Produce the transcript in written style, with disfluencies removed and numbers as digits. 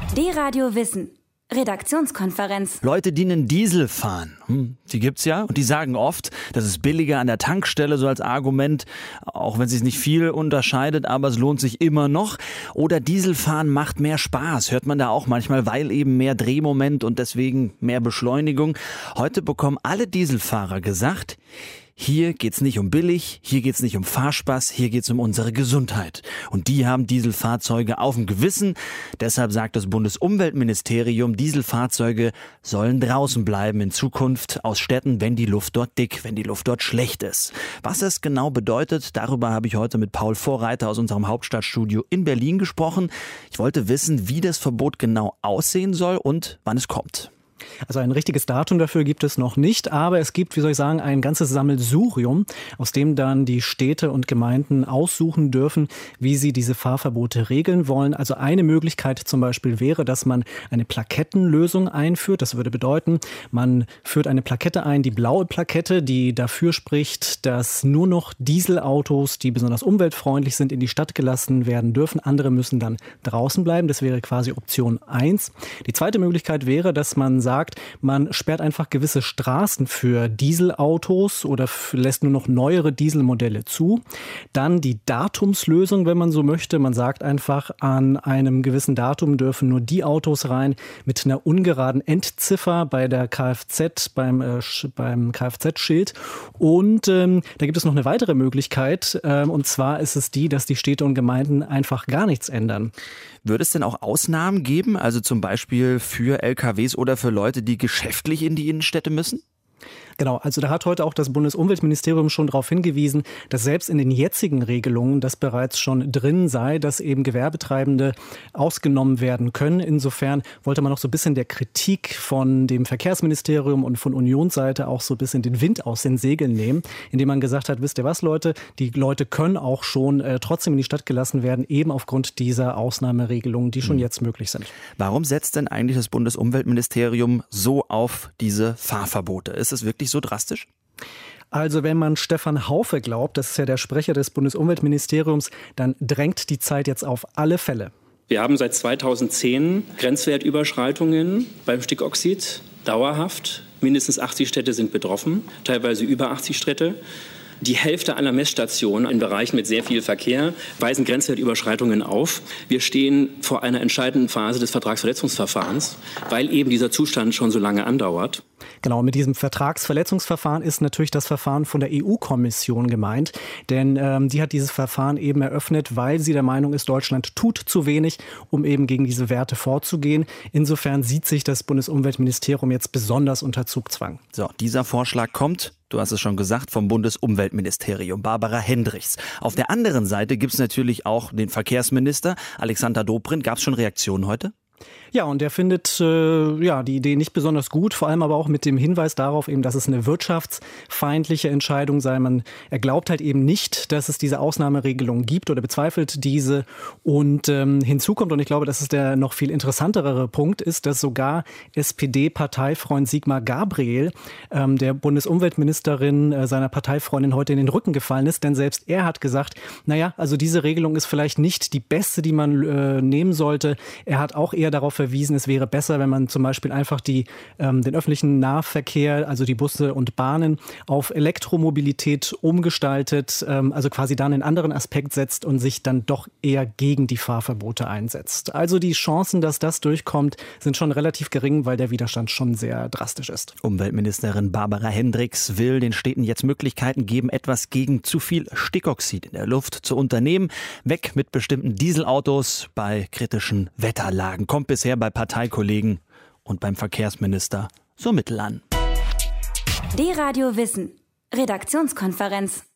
D-Radio Wissen. Redaktionskonferenz. Leute, die einen Diesel fahren, die gibt's ja. Und die sagen oft, das ist billiger an der Tankstelle, so als Argument, auch wenn es sich nicht viel unterscheidet, aber es lohnt sich immer noch. Oder Dieselfahren macht mehr Spaß, hört man da auch manchmal, weil eben mehr Drehmoment und deswegen mehr Beschleunigung. Heute bekommen alle Dieselfahrer gesagt, hier geht's nicht um billig, hier geht's nicht um Fahrspaß, hier geht's um unsere Gesundheit. Und die haben Dieselfahrzeuge auf dem Gewissen. Deshalb sagt das Bundesumweltministerium, Dieselfahrzeuge sollen draußen bleiben in Zukunft aus Städten, wenn die Luft dort dick, wenn die Luft dort schlecht ist. Was es genau bedeutet, darüber habe ich heute mit Paul Vorreiter aus unserem Hauptstadtstudio in Berlin gesprochen. Ich wollte wissen, wie das Verbot genau aussehen soll und wann es kommt. Also ein richtiges Datum dafür gibt es noch nicht, aber es gibt, ein ganzes Sammelsurium, aus dem dann die Städte und Gemeinden aussuchen dürfen, wie sie diese Fahrverbote regeln wollen. Also eine Möglichkeit zum Beispiel wäre, dass man eine Plakettenlösung einführt. Das würde bedeuten, man führt eine Plakette ein, die blaue Plakette, die dafür spricht, dass nur noch Dieselautos, die besonders umweltfreundlich sind, in die Stadt gelassen werden dürfen. Andere müssen dann draußen bleiben. Das wäre quasi Option 1. Die zweite Möglichkeit wäre, dass man sagt, man sperrt einfach gewisse Straßen für Dieselautos oder lässt nur noch neuere Dieselmodelle zu. Dann die Datumslösung, wenn man so möchte. Man sagt einfach, an einem gewissen Datum dürfen nur die Autos rein mit einer ungeraden Endziffer bei der Kfz, beim Kfz-Schild. Und da gibt es noch eine weitere Möglichkeit. Und zwar ist es die, dass die Städte und Gemeinden einfach gar nichts ändern. Würde es denn auch Ausnahmen geben, also zum Beispiel für LKWs oder für Leute, die geschäftlich in die Innenstädte müssen? Genau, also da hat heute auch das Bundesumweltministerium schon darauf hingewiesen, dass selbst in den jetzigen Regelungen das bereits schon drin sei, dass eben Gewerbetreibende ausgenommen werden können. Insofern wollte man auch so ein bisschen der Kritik von dem Verkehrsministerium und von Unionsseite auch so ein bisschen den Wind aus den Segeln nehmen, indem man gesagt hat, wisst ihr was, Leute, die Leute können auch schon trotzdem in die Stadt gelassen werden, eben aufgrund dieser Ausnahmeregelungen, die schon jetzt möglich sind. Warum setzt denn eigentlich das Bundesumweltministerium so auf diese Fahrverbote? Ist es wirklich so drastisch? Also wenn man Stefan Haufe glaubt, das ist ja der Sprecher des Bundesumweltministeriums, dann drängt die Zeit jetzt auf alle Fälle. Wir haben seit 2010 Grenzwertüberschreitungen beim Stickoxid, dauerhaft. Mindestens 80 Städte sind betroffen, teilweise über 80 Städte. Die Hälfte aller Messstationen in Bereichen mit sehr viel Verkehr weisen Grenzwertüberschreitungen auf. Wir stehen vor einer entscheidenden Phase des Vertragsverletzungsverfahrens, weil eben dieser Zustand schon so lange andauert. Genau, mit diesem Vertragsverletzungsverfahren ist natürlich das Verfahren von der EU-Kommission gemeint. Denn die hat dieses Verfahren eben eröffnet, weil sie der Meinung ist, Deutschland tut zu wenig, um eben gegen diese Werte vorzugehen. Insofern sieht sich das Bundesumweltministerium jetzt besonders unter Zugzwang. So, dieser Vorschlag kommt, du hast es schon gesagt, vom Bundesumweltministerium, Barbara Hendrichs. Auf der anderen Seite gibt es natürlich auch den Verkehrsminister, Alexander Dobrindt. Gab es schon Reaktionen heute? Ja, und er findet die Idee nicht besonders gut, vor allem aber auch mit dem Hinweis darauf, eben, dass es eine wirtschaftsfeindliche Entscheidung sei. Er glaubt halt eben nicht, dass es diese Ausnahmeregelung gibt oder bezweifelt diese. Und hinzu kommt, und ich glaube, das ist der noch viel interessantere Punkt, ist, dass sogar SPD-Parteifreund Sigmar Gabriel der Bundesumweltministerin, seiner Parteifreundin, heute in den Rücken gefallen ist. Denn selbst er hat gesagt, also diese Regelung ist vielleicht nicht die beste, die man nehmen sollte. Er hat auch eher darauf verwiesen, es wäre besser, wenn man zum Beispiel einfach den öffentlichen Nahverkehr, also die Busse und Bahnen, auf Elektromobilität umgestaltet, also quasi dann einen anderen Aspekt setzt und sich dann doch eher gegen die Fahrverbote einsetzt. Also die Chancen, dass das durchkommt, sind schon relativ gering, weil der Widerstand schon sehr drastisch ist. Umweltministerin Barbara Hendrichs will den Städten jetzt Möglichkeiten geben, etwas gegen zu viel Stickoxid in der Luft zu unternehmen. Weg mit bestimmten Dieselautos bei kritischen Wetterlagen. Kommt bisher bei Parteikollegen und beim Verkehrsminister so mittel an. D-Radio Wissen. Redaktionskonferenz.